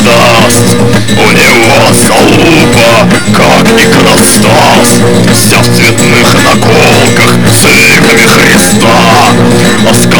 даст. У него залупа, как иконостас, вся в цветных наколках с иглами Христа.